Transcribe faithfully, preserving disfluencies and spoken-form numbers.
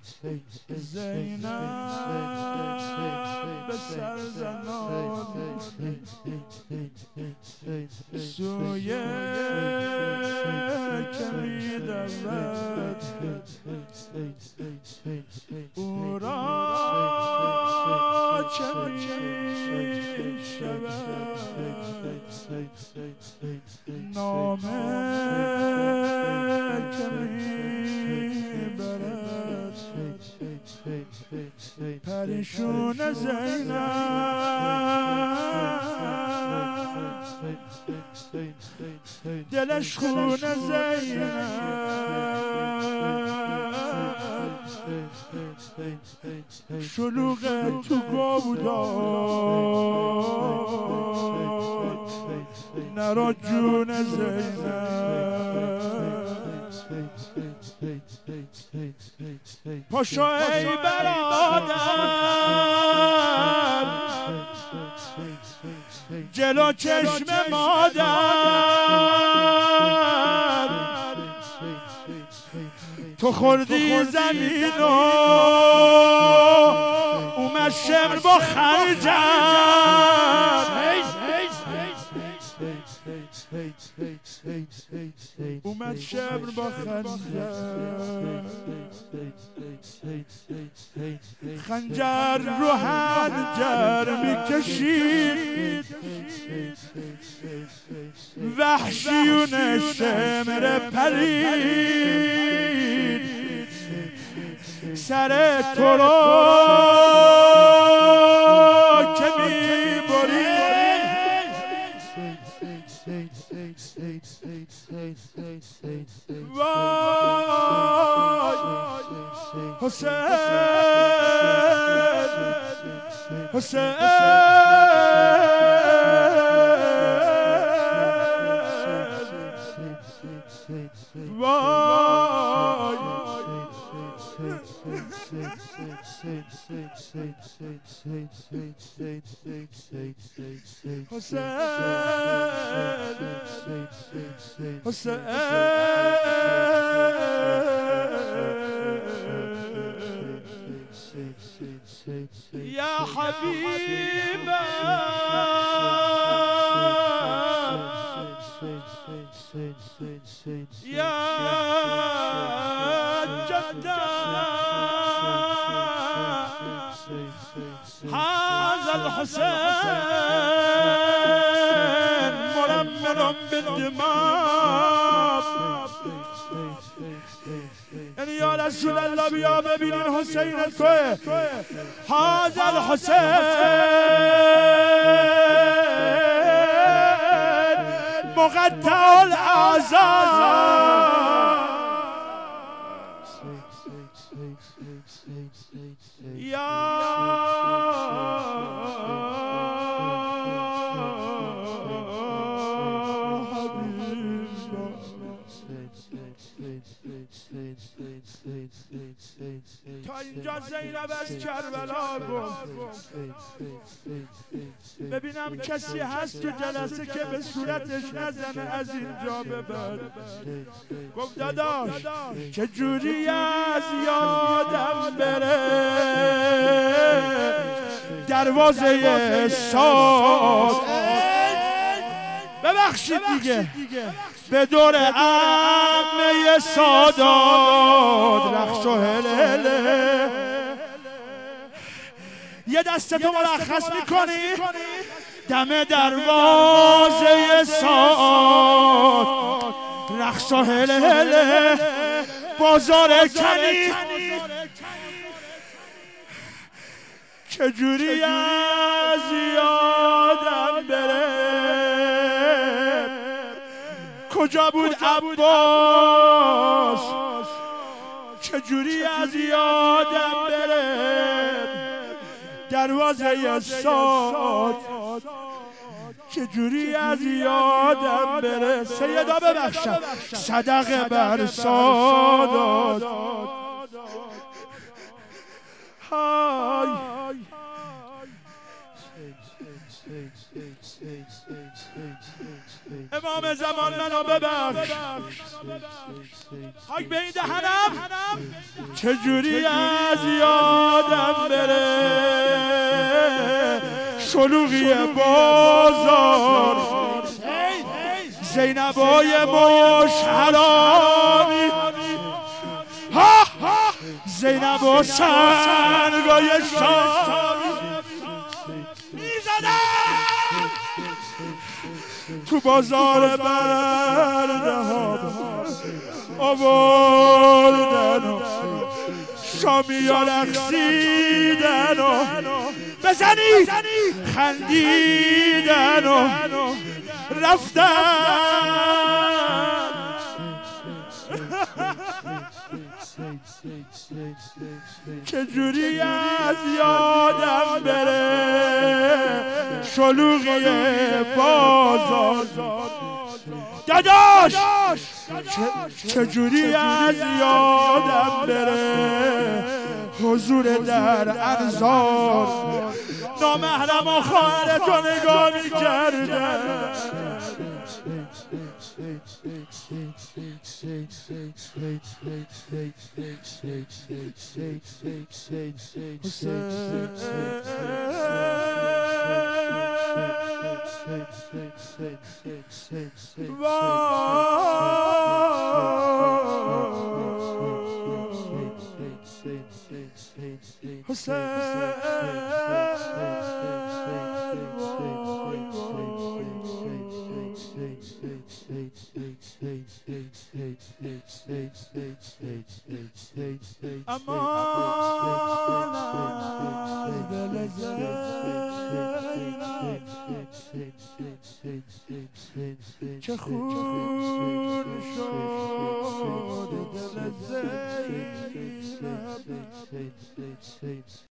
زینب به سر زنان سوی که می دود او را چه می شود نامه که می برد پریشون زینب دلش خون زینب شلوغ تو گودال نرا جون زینب پاشو ای برادر جلو چشم مادر تو خوردی زمین و اومد شمر با خنجر اومد شمر با خنجر خنجر رو حنجر میکشید وحشیون شمر پرید سر تو رو که میبرید وای حسین حسین وای حسین حسین یا حبیب یا جدا هذا الحسين مرمل بالدماء یعنی یا رسول الله بیا ببینین حسین توه هذا الحسين مقطع الاعضاء یا تا اینجا زینب از کربلا گفت ببینم کسی هست تو جلسه که به صورتش نزنه از اینجا به بعد. گفت داداش چجوری از یادم بره دروازه ساد ببخشید دیگه به دور عمه سادات رقص و هلهله یه دستتو مرخص میکنی دم دروازه ساد رقص و هلهله بازار کنی چجوری از یادم بره کجا بود عباس چجوری از یادم بره دروازه ساد چجوری از یادم بره سیدا ببخشم صدقه بر سادات های امام زمان منو ببخش، خاک به این دهنم چجوری از یادم بره شلوغی بازار، زینبای مش حرامی، زینب و سنگای شامی میزدن تو بازار برده ها آوردن و شامی ها رقصیدن و بزنید خندیدن و رفتن. چجوری از یادم بره شلوغی بازار، داداش چجوری از یادم بره حضور در انظار، نامحرم و خواهر تو نگاه میکرده. امان از دل زینب چه خون شد دل زینب.